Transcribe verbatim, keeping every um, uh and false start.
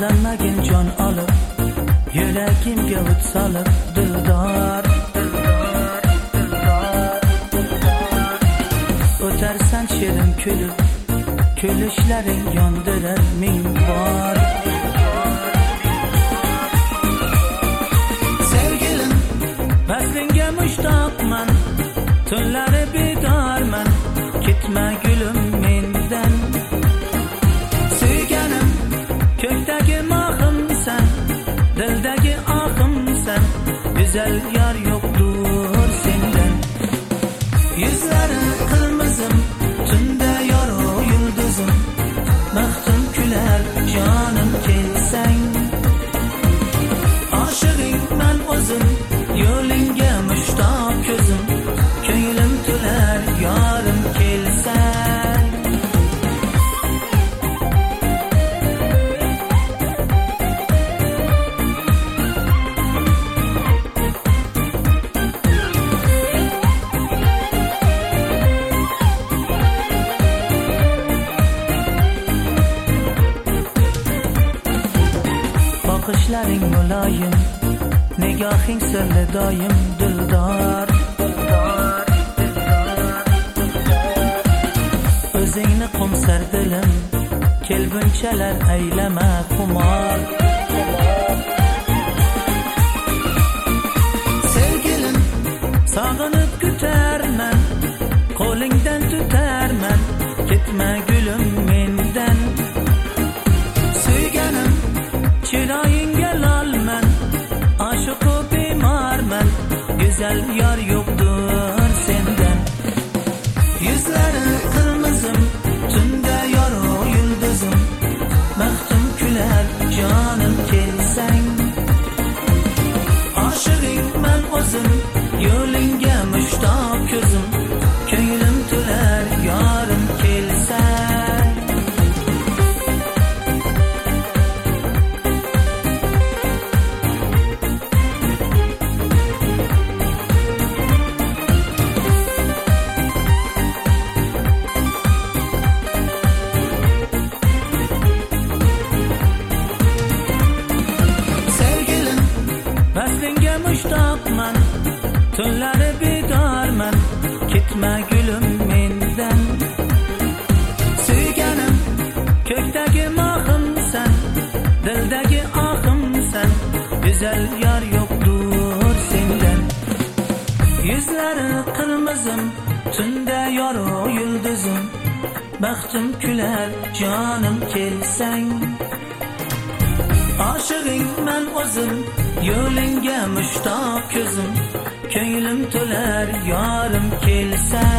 aldanmagin jon olib, yuragimga o't solib, dildor, dildor, dildor, dildor. O'tarsan shirin kulib, kulishlaring yondirar ming bor. Sevgilim, vaslingga mushtoqman, tunlari bedorman, ketma gulum mendan. Suyganim, ko'kdagi mohimsan, dildagi ohimsan, güzel yar yoktur sendan. Yuzlari qirmizim, tunda yorug' yulduzim, baxtim kular jonim kelsang. Oshig'ingman o'zim, yo'lingga mushtoq ko'zim, ko'nglim to'lar yorim kelsang. Bakışların mulayim, nigohing sirli doim, dildor, dildor, dildor, dildor. O'zingni qo'msar dilim, kelgunchalar aylama xumor. Sevgilim, sog'inib kutarman, qo'lingdan tutarman, ketma gulum mendan. Suyganim, chiroyingga lolman, oshiqu bemorman, güzel yor yo'qdir sendan. Yuzlari qirmizim, tunda yorug' yulduzim, baxtim kular jonim kelsang. Oshig'ingman o'zim, yo'lingga mushtoq ko'zim, ko'nglim to'lar yorim kelsang. Vaslingga mushtoqman, tunlari bedorman, ketma gulum mendan. Suyganim, ko'kdagi mohimsan, dildagi ohimsan, güzel yar yo'qdir sendan. Yuzlari qirmizim, tunda yorug' yulduzim, baxtim kular jonim kelsang. Oshig'ingman o'zim, yo'lingga mushtoq ko'zim, ko'nglim to'lar yorim kelsa.